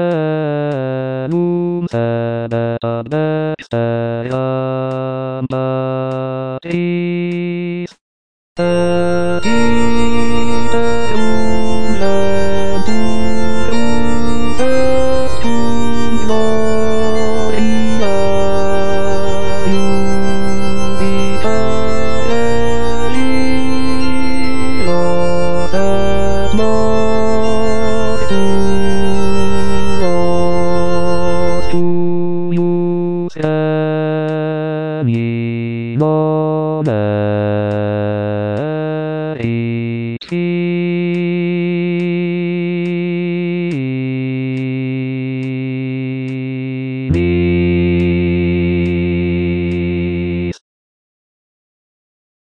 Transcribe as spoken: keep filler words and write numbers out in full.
Belum sedetak dexteran batis. Egiterum lenturum vestum gloria Jupiter Elios et mortuos tuius seminole